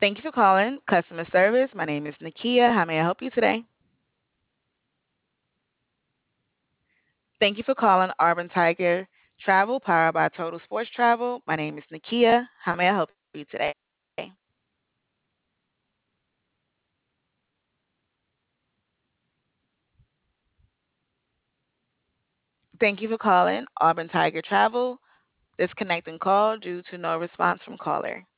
Thank you for calling customer service. My name is Nakia. How may I help you today? Thank you for calling Auburn Tiger Travel, powered by Total Sports Travel. My name is Nakia. How may I help you today? Thank you for calling Auburn Tiger Travel. Disconnecting call due to no response from caller.